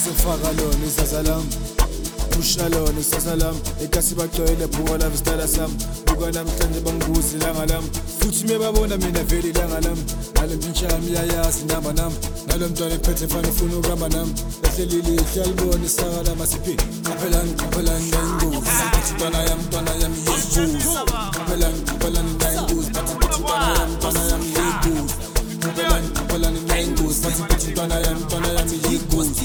Sofaka lona izaza lam Pusha lona isasa lam Ekasi bagcwele buka la vistala sam Buka namhlanje bangibuza ilanga lam Futhi mebabona mina vele ilanga lam Nale mpintsha yami iyayazi inamba nam Nalo mntwana ephethe fana ufuna ukuhamba nam Ehleli lihle alibona isaka lama siphi Qaphelani ngayingozi Bathi ntwana yami yingozi Qaphelani ngayingozi Bathi ntwana yami yingozi Qaphelani ngayingozi Bathi ntwana yami yingozi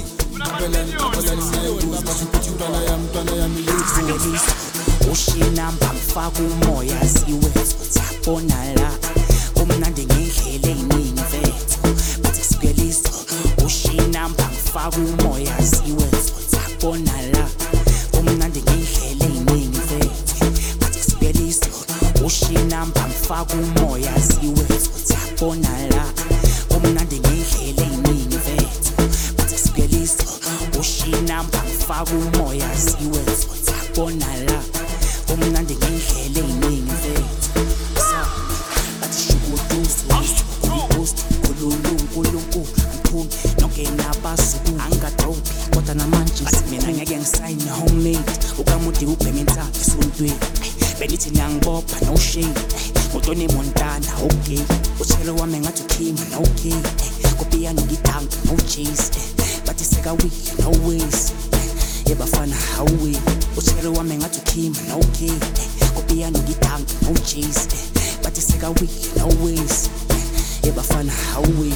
Ushinamba ngifaka umoya ziwe Bona la kumnandi ngendlela eyiningi mfethu Bathi kusukeliso Ushinamba ngifaka umoya ziwe Bona la kumnandi ngendlela eyiningi mfethu Bathi kusukeliso Ushinamba ngifaka umoya ziwe Bona la kumnandi ngendlela eyiningi mfethu Bathi kusukeliso Ushinamba ngifaka umoya ziwe Bona la kumnandi ngendlela eyiningi mfethu Bathi shukuduzo Kulipost Nkulunkulu Angiphumi nonke nabasuku Angadropi kodwa namanje mina ngeke ngisayine homemade Ukamudi ubheme ntsaphi esontweni Benithi niyangibopha no shade Ngotoni Montana okay Utshelo wami ngathi uKima no okay Kopiyano ngitank no chase Bathi seka wiki no ways Yebafana hawe Utshelo wami ngathi uKima no okay Kopiyano ngitank no chase Bathi seka wiki no ways Yebafana hawe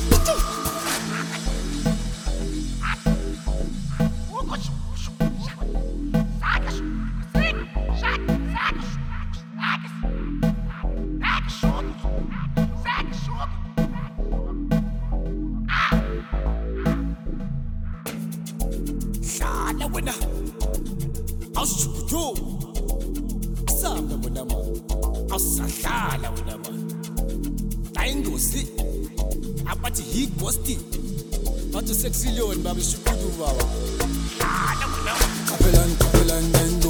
Hlala wena Awushukudu Samba wena man Awusahlala wena man Ayingozi Abathi yighosti Bathi sexy leon baba shukudu baba Hlala wena Qaphelani